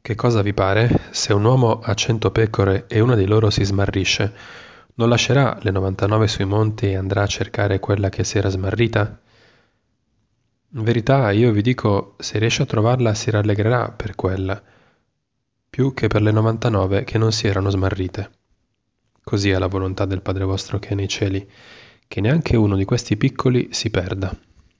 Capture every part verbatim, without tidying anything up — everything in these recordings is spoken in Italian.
Che cosa vi pare? Se un uomo ha cento pecore e una di loro si smarrisce, non lascerà le novantanove sui monti e andrà a cercare quella che si era smarrita? In verità, io vi dico, se riesce a trovarla si rallegrerà per quella, più che per le novantanove che non si erano smarrite. Così è la volontà del Padre vostro che è nei cieli, che neanche uno di questi piccoli si perda.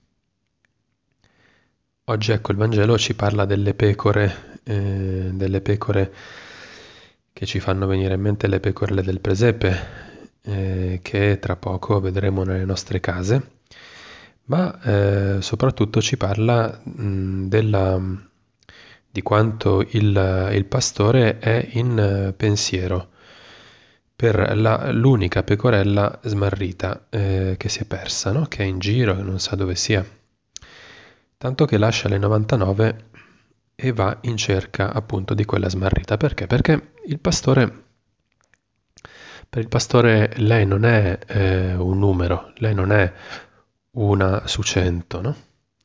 Oggi ecco il Vangelo ci parla delle pecore, eh, delle pecore che ci fanno venire in mente le pecorelle del presepe, eh, che tra poco vedremo nelle nostre case, ma eh, soprattutto ci parla mh, della, di quanto il, il pastore è in eh, pensiero per la- l'unica pecorella smarrita eh, che si è persa, no? Che è in giro, che non sa dove sia. Tanto che lascia le novantanove e va in cerca appunto di quella smarrita. Perché? Perché il pastore, per il pastore lei non è eh, un numero, lei non è una su cento, no?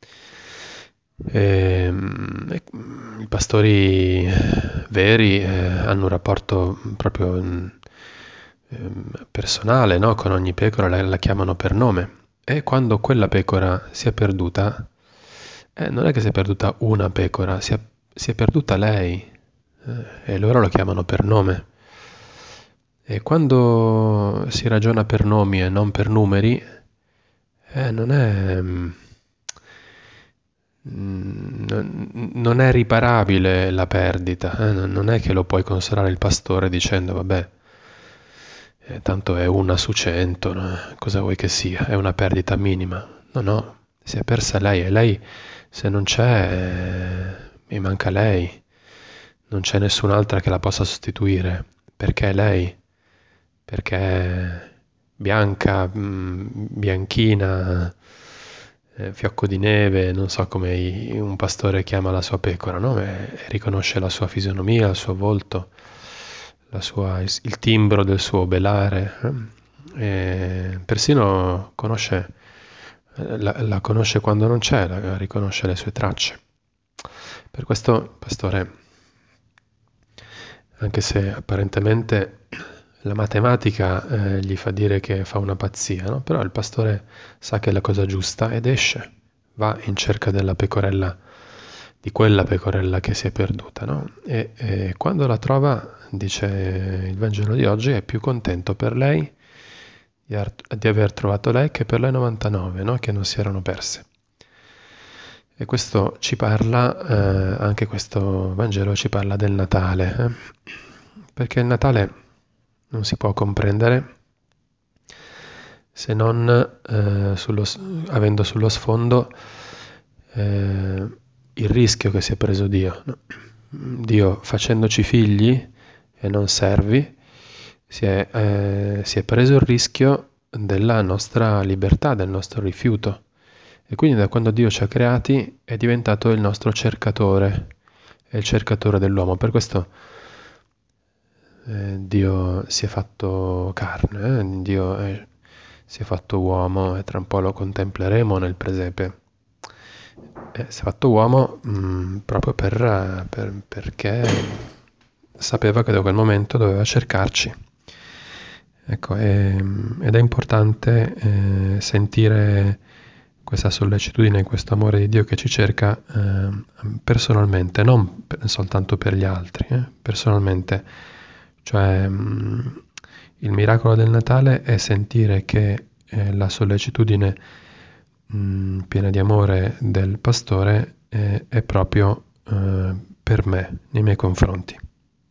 Ehm, e, I pastori veri eh, hanno un rapporto proprio mm, ehm, personale, no? Con ogni pecora la, la chiamano per nome. E quando quella pecora si è perduta, eh, non è che si è perduta una pecora, si è, si è perduta lei, eh, e loro lo chiamano per nome. E quando si ragiona per nomi e non per numeri, eh, non è, mm, non non è riparabile la perdita, eh, non non è che lo puoi consolare il pastore dicendo, vabbè, eh, tanto è una su cento, no? Cosa vuoi che sia? È una perdita minima. No, no, si è persa lei e lei, se non c'è, eh, mi manca lei. Non c'è nessun'altra che la possa sostituire. Perché lei? Perché è bianca, mm, bianchina, eh, fiocco di neve, non so come i- un pastore chiama la sua pecora, no? E riconosce la sua fisionomia, il suo volto, la sua- il, il timbro del suo belare, eh? E persino conosce, eh, la, la conosce quando non c'è, la- riconosce le sue tracce. Per questo il pastore, anche se apparentemente la matematica eh, gli fa dire che fa una pazzia, no? Però il pastore sa che è la cosa giusta ed esce, va in cerca della pecorella, di quella pecorella che si è perduta, no? E, e quando la trova, dice il Vangelo di oggi, è più contento per lei di, ar- di aver trovato lei che per le novantanove, no? Che non si erano perse. E questo ci parla, eh, anche questo Vangelo ci parla del Natale, eh? Perché il Natale non si può comprendere se non eh, sullo s- avendo sullo sfondo eh, il rischio che si è preso Dio, no? Dio facendoci figli e non servi, si è, eh, si è preso il rischio della nostra libertà, del nostro rifiuto. E quindi da quando Dio ci ha creati è diventato il nostro cercatore, è il cercatore dell'uomo. Per questo eh, Dio si è fatto carne, eh? Dio è- si è fatto uomo e tra un po' lo contempleremo nel presepe. Eh, si è fatto uomo mh, proprio per, per- perché sapeva che da quel momento doveva cercarci. Ecco, e- ed è importante eh, sentire questa sollecitudine, questo amore di Dio che ci cerca eh, personalmente, non per- soltanto per gli altri, eh, personalmente. Cioè, mh, il miracolo del Natale è sentire che eh, la sollecitudine mh, piena di amore del pastore eh, è proprio eh, per me, nei miei confronti.